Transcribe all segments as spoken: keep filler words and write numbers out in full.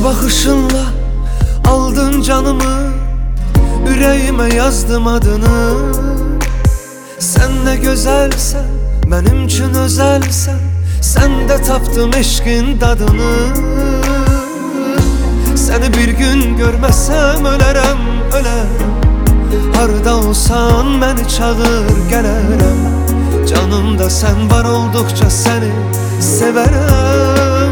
bakışınla aldın canımı, yüreğime yazdım adını. Sen ne güzelsen, benim için özelsen, sen de taptım eşkin dadını. Seni bir gün görmezsem ölerem, ölerem. Harda olsan beni çağır gelerem. Canımda sen var oldukça seni severem.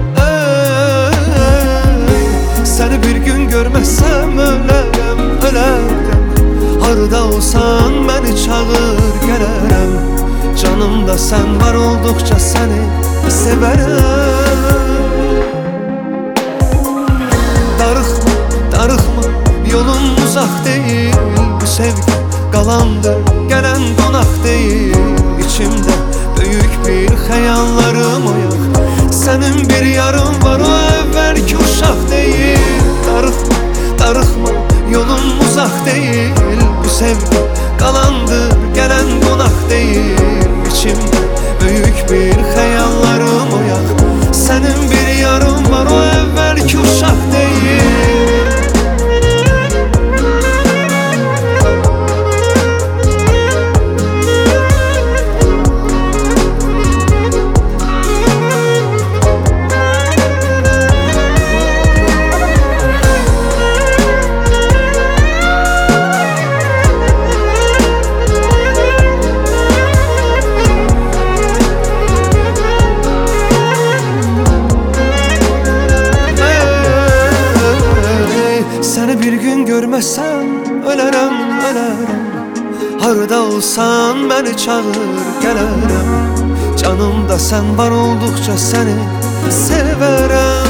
Ey, seni bir gün görmezsem ölerem, ölerem. Harda olsan beni çağır gelerem. Canımda sen var oldukça seni severem. Darıkma, darıkma, yolun uzak değil. Bu sevgi galandır, gelen konak değil. İçimde büyük bir hayallarım oyak. Senin bir yarın var, o evvelki uşak değil. Darıkma, darıkma, yolun uzak değil. Bu sevgi galandır, gelen konak değil. İçimde büyük bir hayallarım oyak. Senin bir yarın var, o evvelki uşak değil. Seni bir gün görmezsem ölerem, ölerem. Harda olsan beni çağır gelerem. Canımda sen var oldukça seni severem.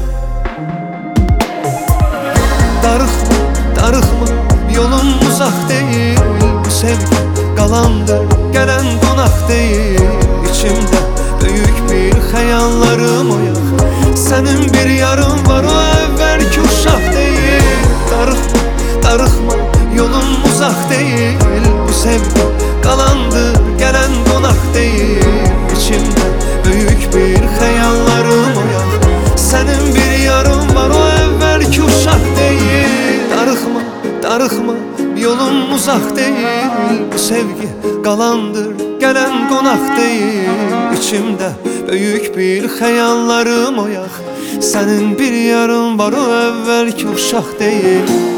Darıkma, darıkma, yolun uzak değil. Bu sevgi galandır, gelen konak değil. İçimde büyük bir hayallarım oyak. Senin bir yarın var, o evvelki uşak değil. Darıkma, darıkma, yolun uzak değil. Bu sevgi galandır, gelen konak değil. İçimde büyük bir hayallarım oyak. Senin bir yarın var, o evvelki uşak değil. Darıkma, darıkma, yolun uzak değil. Bu sevgi galandır, gelen konak değil. İçimde büyük bir hayallarım oyak. Senin bir yarın var, o evvelki uşak değil.